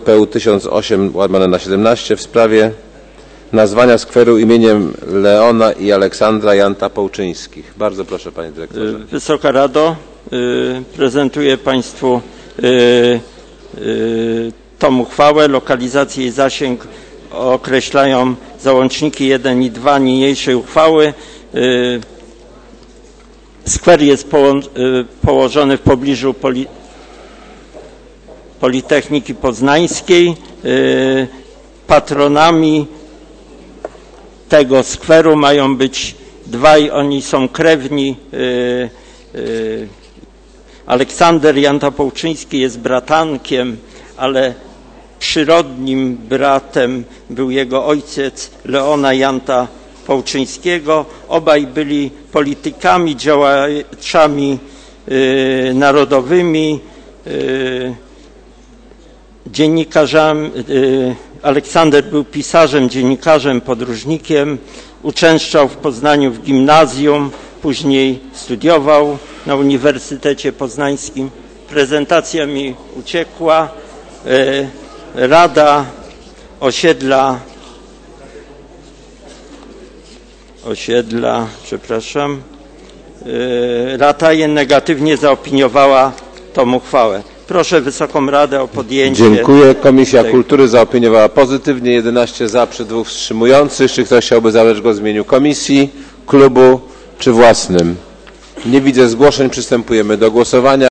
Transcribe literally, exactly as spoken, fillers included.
P U tysiąc osiem łamane na siedemnaście w sprawie nazwania skweru imieniem Leona i Aleksandra Janta Połczyńskich. Bardzo proszę, panie dyrektorze. Wysoka Rado, prezentuję państwu tą uchwałę. Lokalizację i zasięg określają załączniki jeden i dwa niniejszej uchwały. Skwer jest położony w pobliżu Poli Politechniki Poznańskiej. Patronami tego skweru mają być dwaj, oni są krewni. Aleksander Janta Połczyński jest bratankiem, ale przyrodnim bratem był jego ojciec Leona Janta Połczyńskiego. Obaj byli politykami, działaczami y, narodowymi, y, dziennikarzami. Y, Aleksander był pisarzem, dziennikarzem, podróżnikiem. Uczęszczał w Poznaniu w gimnazjum, później studiował na Uniwersytecie Poznańskim. Prezentacja mi uciekła. Y, Rada osiedla osiedla, przepraszam, yy, Rataje negatywnie zaopiniowała tą uchwałę. Proszę Wysoką Radę o podjęcie. Dziękuję. Komisja tej... Kultury zaopiniowała pozytywnie. jedenaście za, przy dwóch wstrzymujących. Czy ktoś chciałby zabrać głos w imieniu komisji, klubu czy własnym? Nie widzę zgłoszeń. Przystępujemy do głosowania.